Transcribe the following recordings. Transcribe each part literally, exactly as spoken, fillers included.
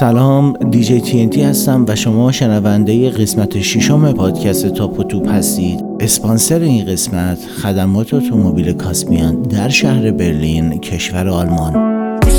سلام، دیجی تی ان تی هستم و شما شنونده قسمت ششم پادکست تاپ و توپ هستید. اسپانسر این قسمت خدمات اتومبیل کاسپیان در شهر برلین، کشور آلمان.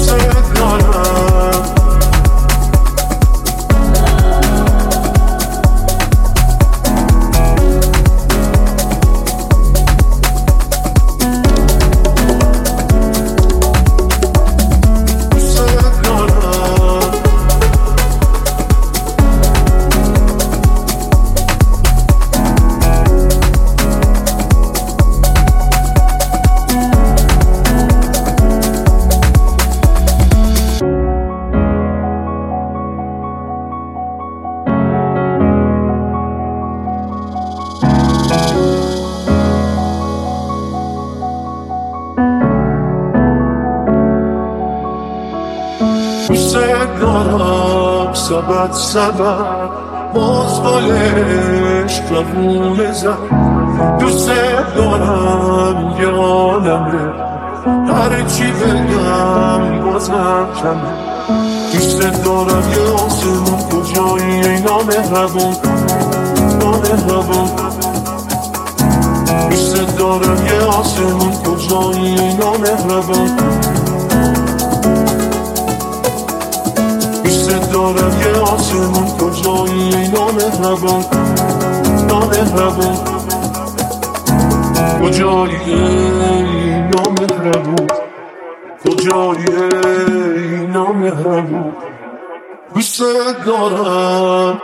سبت سبت مزبالش روونه زد. دوست دارم یه عالمه، هر چی بگم بازم کمه. دوست دارم یه آسمون کجایی ای نامهربون نامهربون. دوست دارم یه آسمون کجایی ای نامهربون. دارم یه آسمون کجایی ای نامهربون نامهربون. کجایی ای نامهربون کجایی ای نامهربون. دوست دارم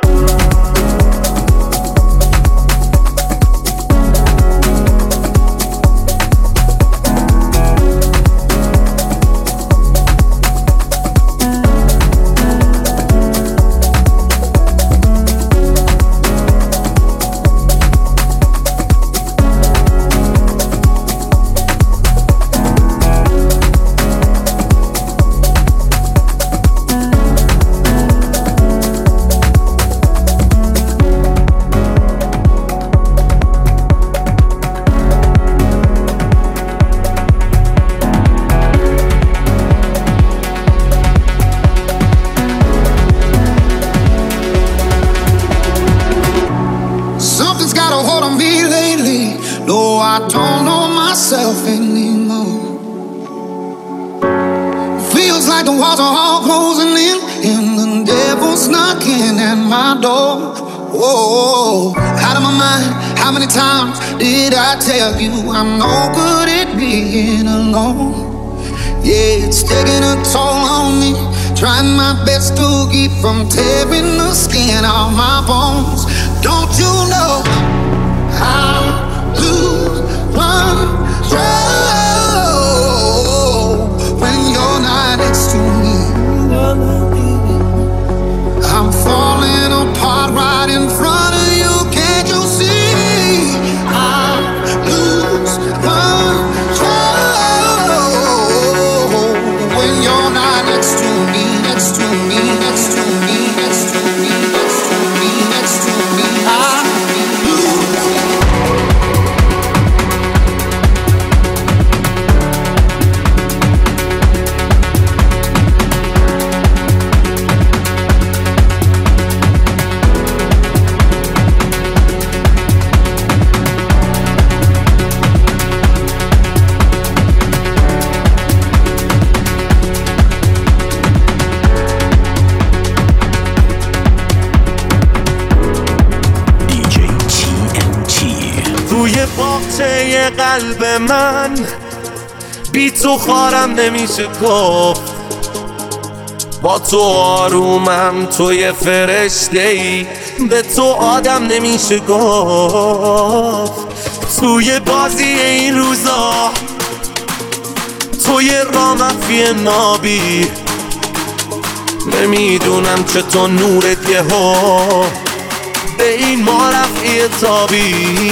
tell you I'm no good at being alone. Yeah, it's taking a toll on me, trying my best to keep from tearing the skin off my bones. Don't you know I lose control when you're not next to me? I'm falling apart right in front of you. Can't you see? قلب من بی تو خارم نمیشه گفت. با تو آرومم، تو یه فرشته ای، به تو آدم نمیشه گفت. توی بازی این روزا تو یه رامفی نابی، نمیدونم چطور نورت یه ها به این ما رفعی تابی.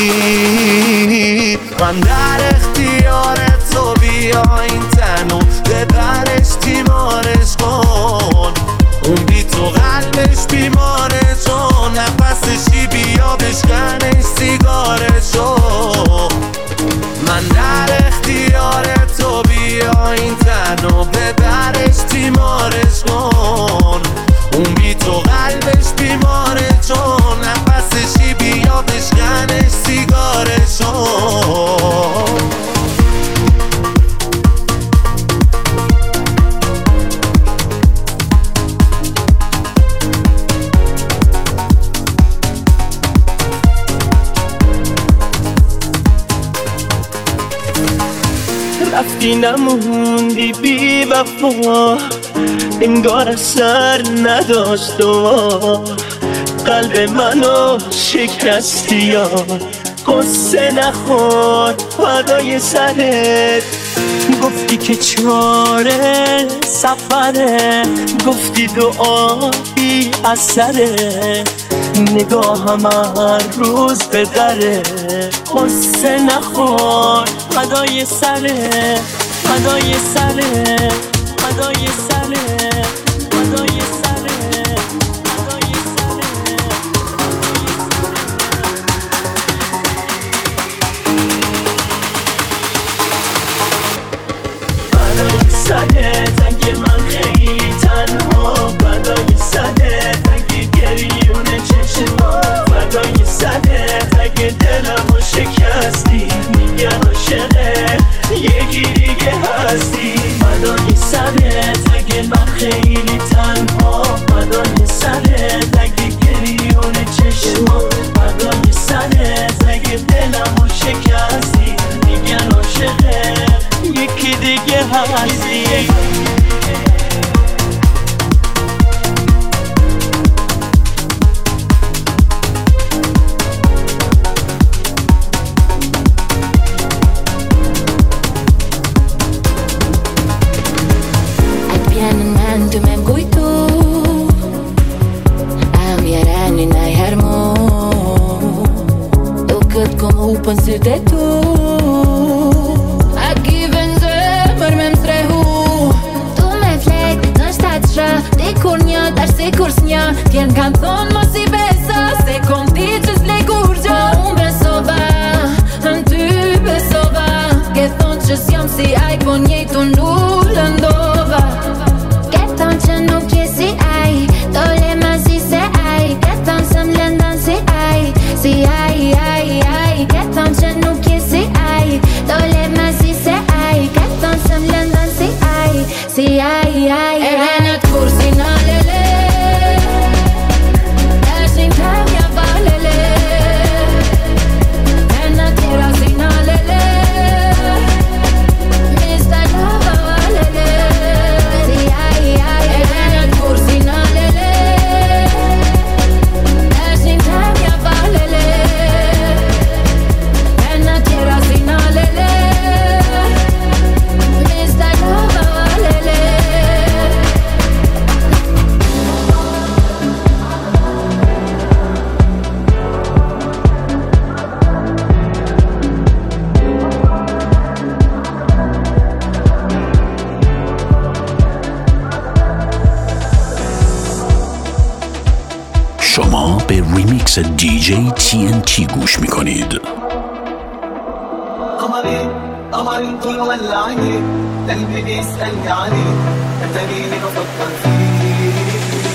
من در اختیار تو، بیا این تنو ببرش تیمارش کن. اون بی تو قلبش بیماره، چون نفسشی بیا بشکنش سیگارشو. من در اختیار تو، بیا این تنو ببرش تیمارش کن. اون حساب. رفتی نموندی بی وفا، انگار اثر نداشت و قلب منو شکستی یار. قصه نخور فدای سرت، گفتی که چاره سفره، گفتی دعایی از سره، نگاهم هر روز به دره. قصه نخور فدای سره، فدای سره، فدای سره، فدای سره، فدای سره. فدای سره تنگ من خیلی تنها، فدای سره تنگ گریون چشما، فدای سره تنگ دلمو شکستی، میگن عاشقه یکی دیگه هستی. فدای سره تنگ من خیلی تنها، فدای سره تنگ گریون چشما، فدای سره تنگ دلمو شکستی، میگن عاشقه یکی دیگه هستی. Pën sytë e tu a given zemër me më strehu. Tu me flejt në shtatë shë, di kur një tash si kur s'një, t'jen kanë thonë mos i besa, se kom ti që s'lej kur gjë. Unë besova, në ty besova, ke thonë që s'jam si aj, po njejtu nuk lëndova. Ke thonë që nuk je si aj, dole ma si se aj, ke thonë se m'lëndan si aj, si aj, aj, aj. Ke thonë që nuk je si aj, dole ma si se aj, ke thonë se m'lëndan si aj, si aj, aj, aj. E venët kur si në lele, eshin kam ja valele, e në tjera si në lele, mista lova valele, si aj, aj. E venët kur si në lele, eshin kam ja valele, e në tjera si në lele, mista lova valele. شما به ریمیکس دی جی تی ان تی گوش میکنید. قمري قمري طول ولعني، قلبي بيسألني عليك، اتريني بفكر فيك.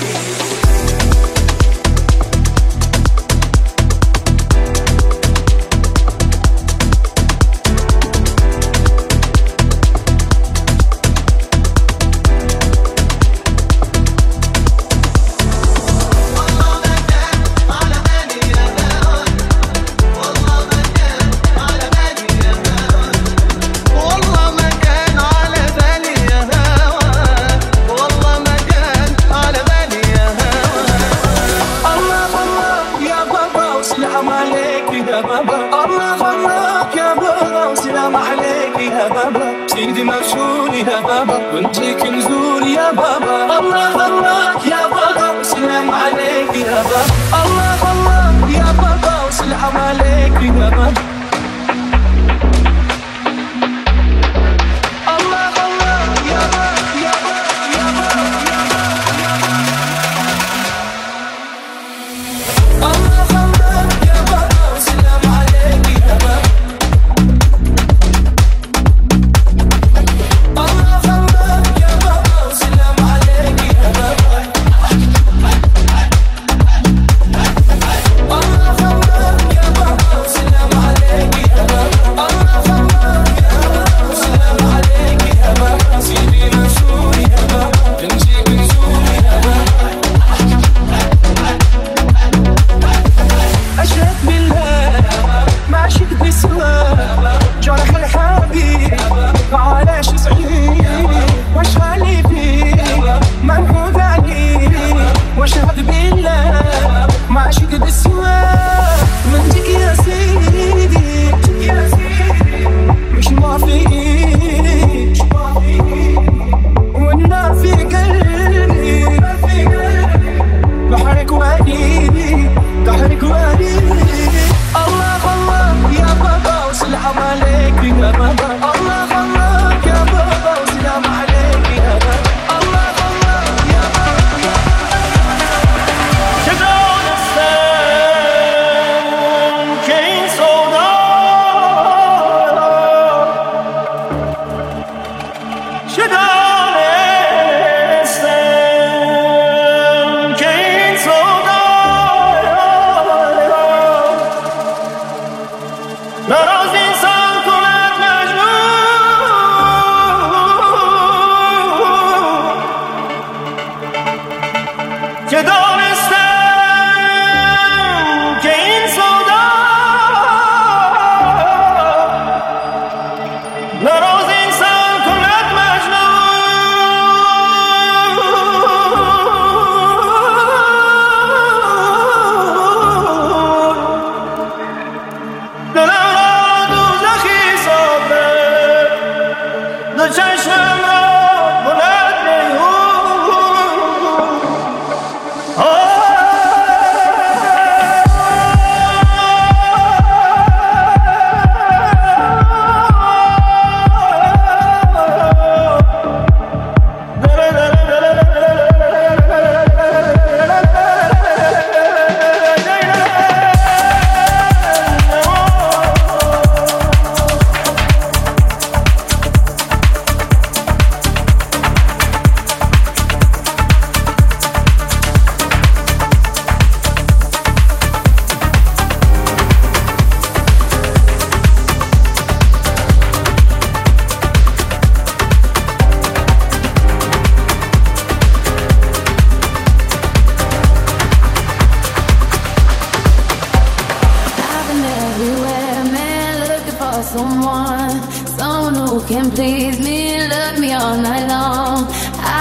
سيدي مشهور يا بابا وانتك نزور يا بابا. الله الله يا بابا وسلام عليك يا بابا. الله الله يا بابا وسلام عليك يا بابا. I'm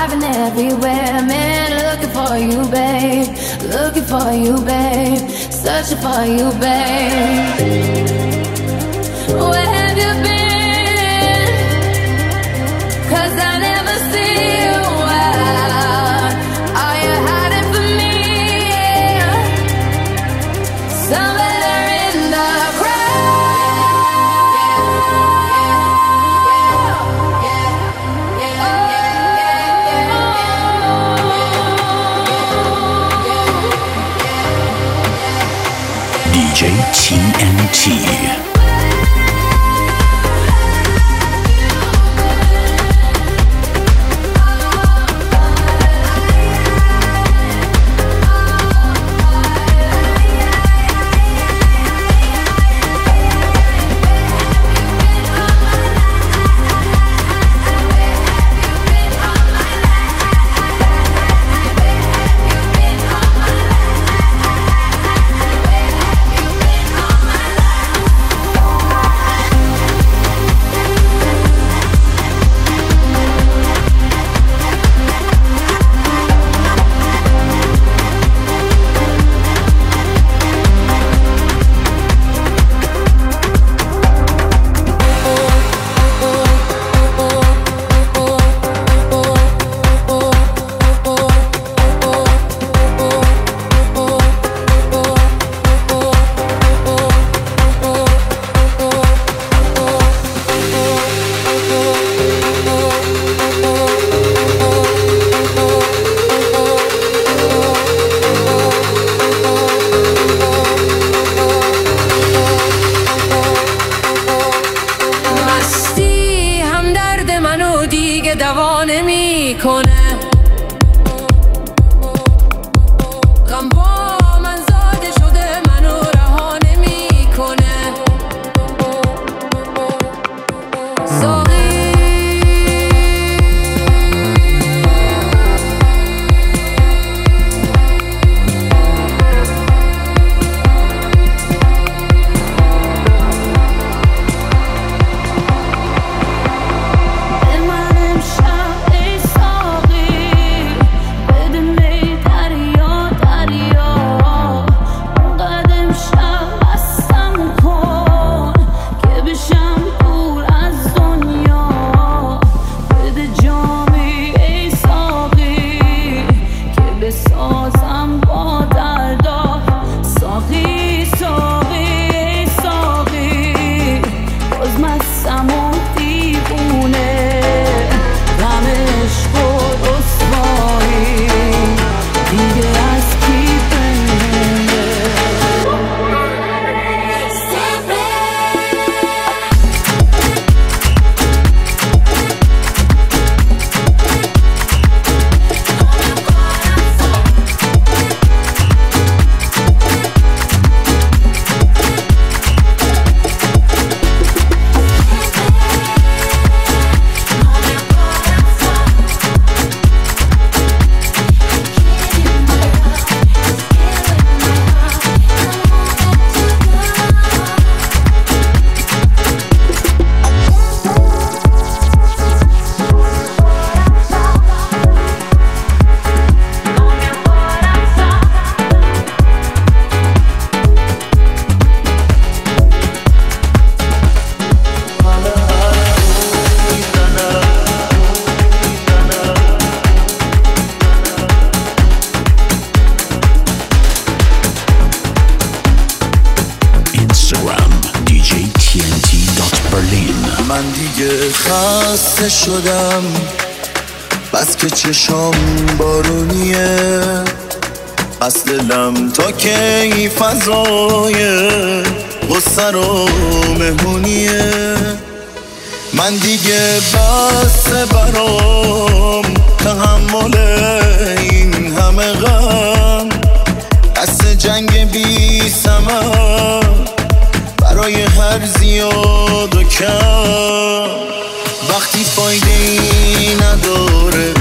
driving everywhere, man, looking for you, babe. Looking for you, babe. Searching for you, babe. Where have you been? 'Cause I never see you out. Are you hiding from me? Somewhere in the D J T N T. خسته شدم بس که چشام بارونیه بس دلم تا کی فضای غصه رو مهمونیه من دیگه بس برام تحمل این همه غم دست جنگ بی ثمر برای هر زیاد و کم وقتی فایده ای نداره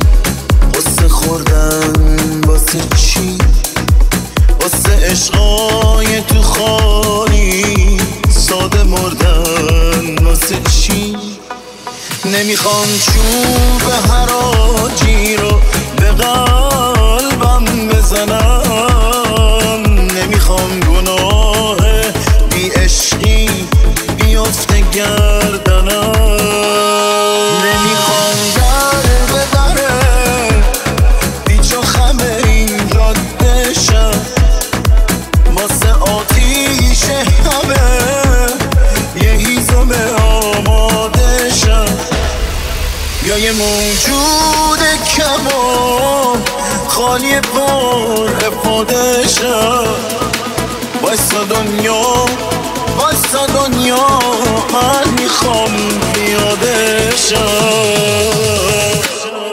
قصه خوردن واسه چی واسه عشقای تو خالی ساده مردن واسه چی نمیخوام چوب حراجی خیابون خالی پر افاده شد. وایسا دنیا وایسا دنیا من میخوام پیاده شد.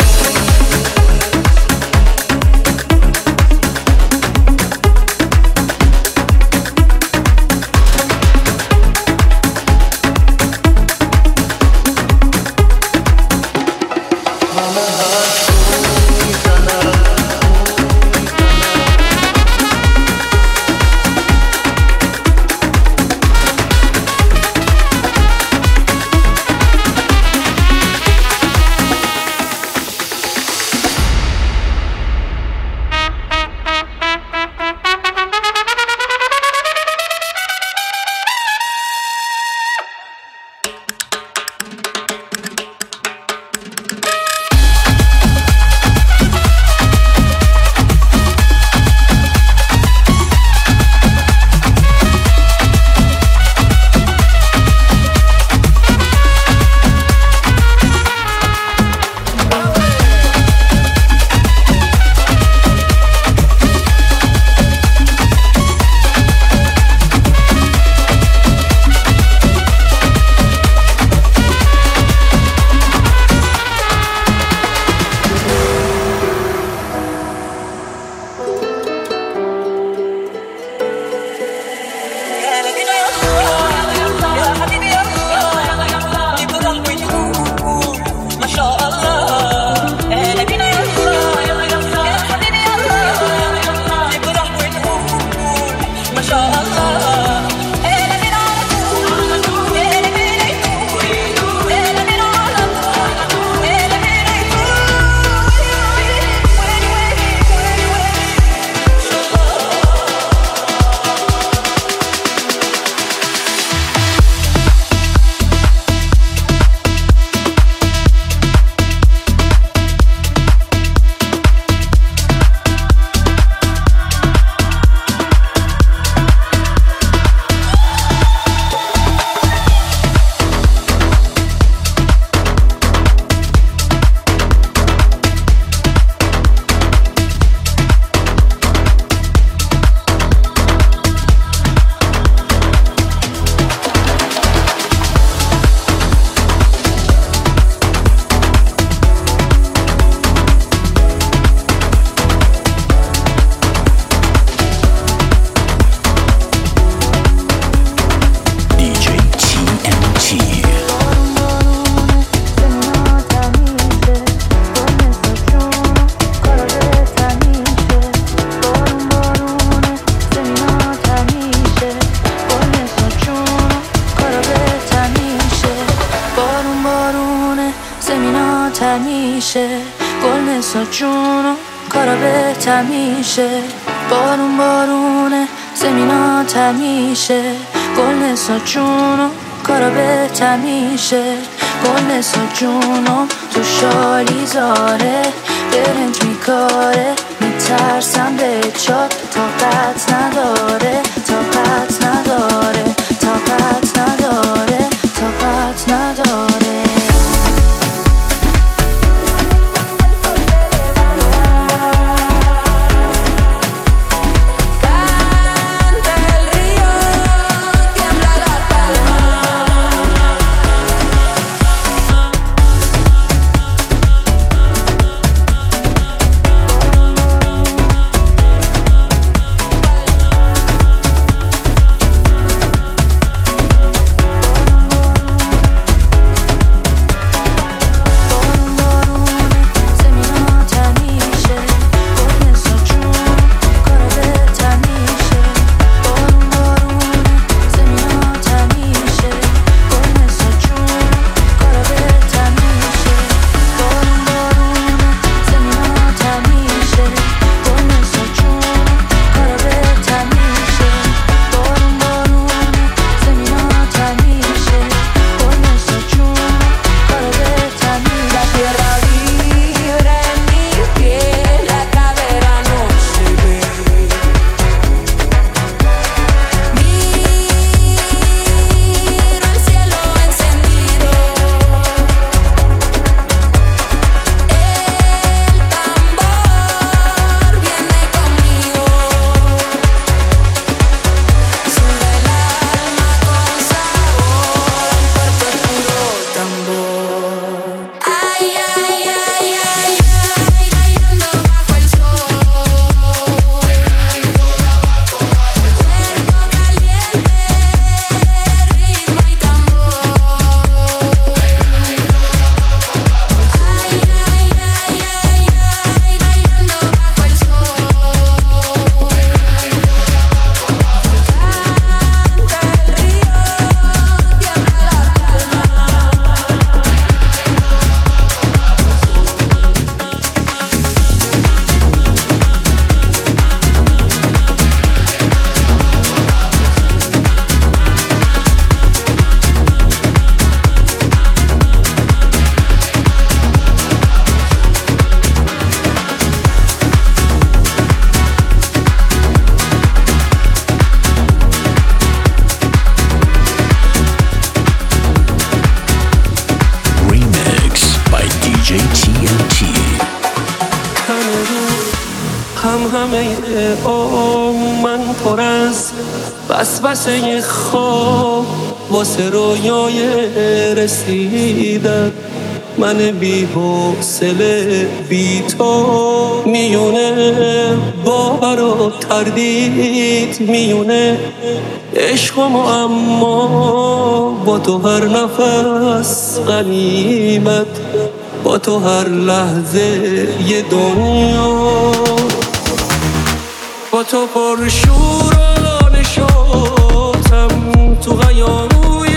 میشه گل نسا جونو کارا بهتر میشه بارون بارونه زمینا تر میشه گل نسا جونو کارا بهتر میشه گل نسا جونم تو شالی زاره برنج میکاره میترسم به چات طاقت نداره طاقت نداره طاقت نداره طاقت نداره هم همه آم من پر از وسوسه خواب واسه رویای رسیدن من بی حوصله بی تو میونه باور و تردید میونه عشق و اما با تو هر نفس غنیمت با تو هر لحظه یه دنیا با تو پرشور و نشاتم تو غیابوی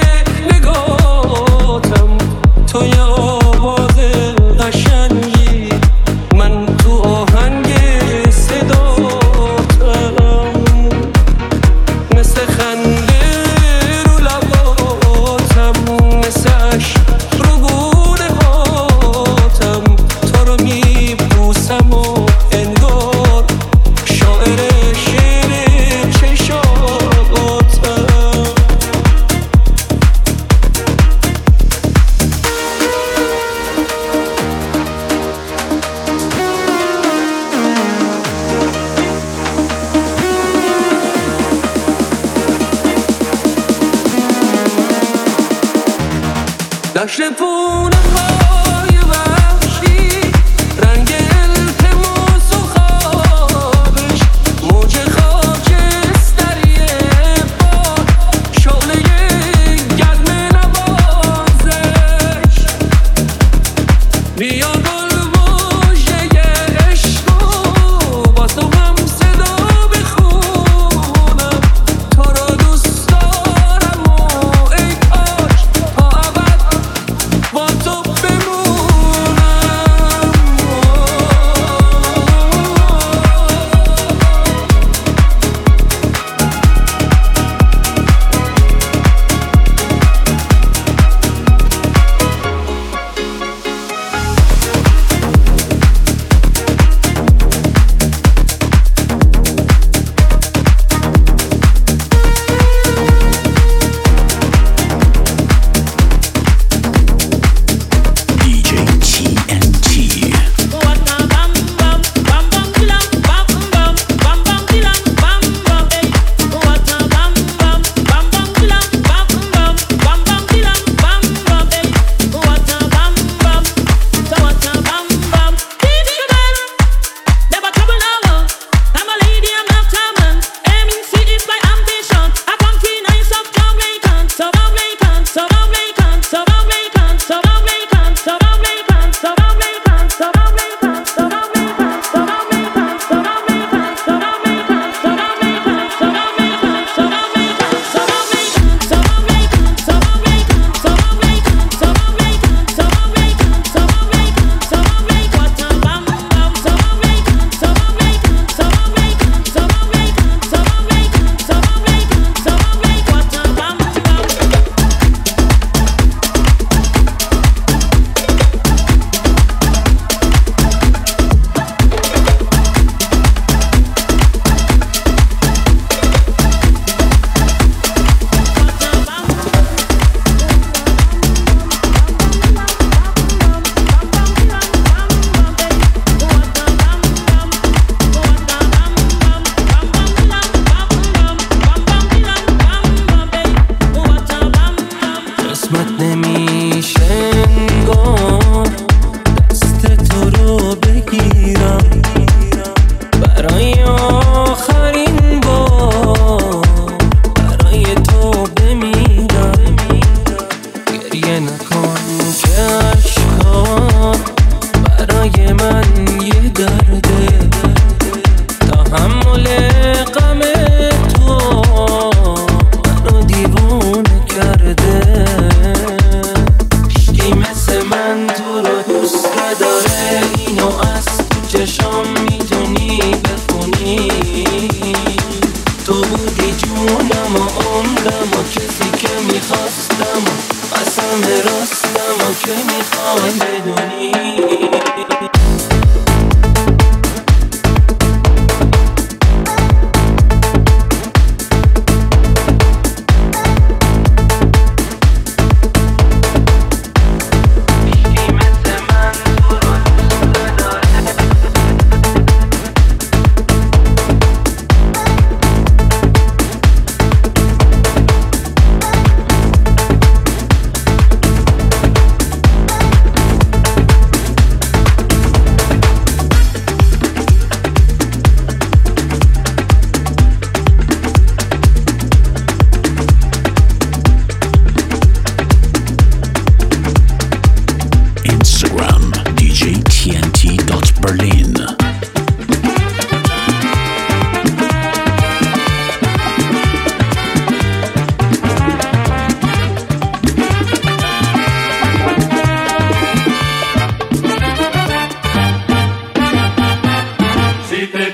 نگاتم تو یه آواز قشنگی من تو آهنگ صداتم مثل خنده رو لباتم مثل عشق رو گونه هاتم تو رو میبوسم و انگار شاعر شعر چشاتم دشت پونه های وحشی رنگ التماس و خوابش موج خاکستری باد شعله گرم نوازش بیا گل مژده عشق و با تو هم صدا بخونم تو رو دوست دارم و ای کاش تا ابد با تو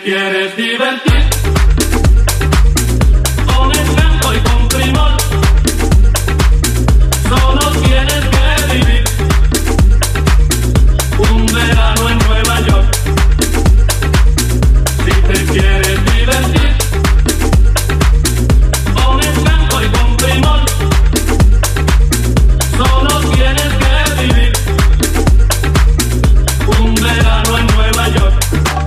quieres divertir, pones blanco y con primor, solo tienes que vivir un verano en Nueva York. Si te quieres divertir, pones blanco y con primor, solo tienes que vivir un verano en Nueva York.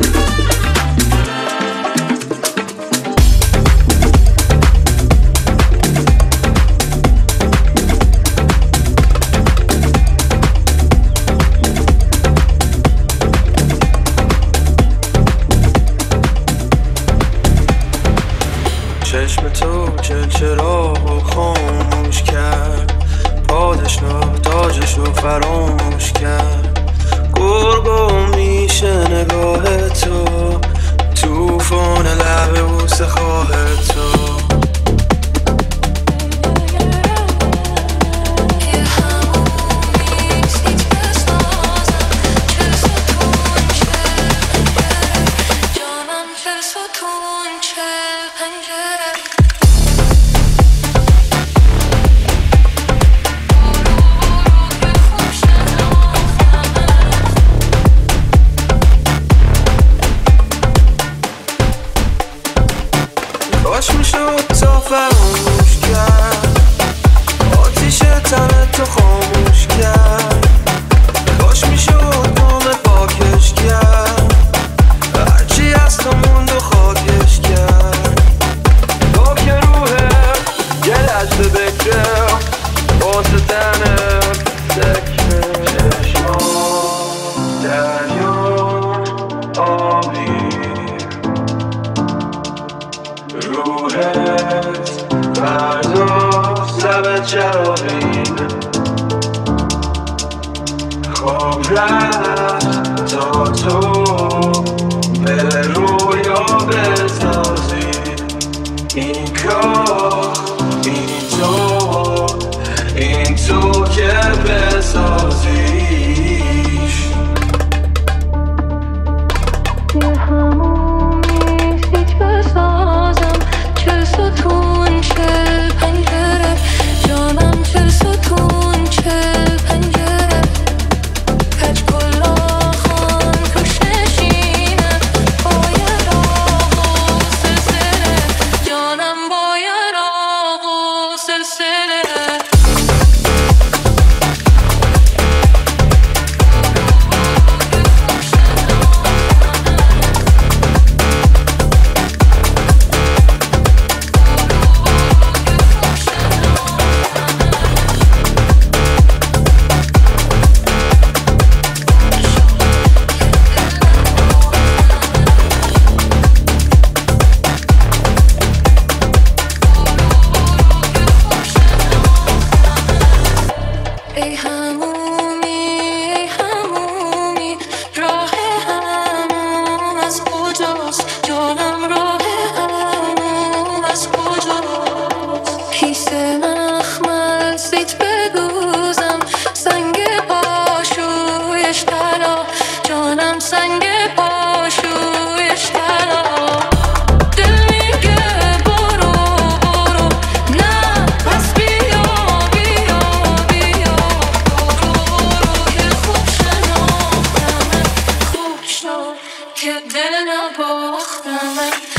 چشم تو که چراغو خاموش کرد، پادشاه تاجشو فراموش کرد. گرگم میشه نگاه تو، توفان لب بوسه خواه تو. کاش میشد تا فراموش کرد، آتیش تن تو خاموش کرد. کاش میشد دام پاکش کرد، هرچی از تو موند و خاکش کرد. تو که روحه یه لحظه بکره واسه تنت سکره. چشمان دریا آبی، روحت پرداز لب چراغین. خواب رفت تا تو به رویا بسازی. این کار این تو این تو که بسازیش. که دل نباختم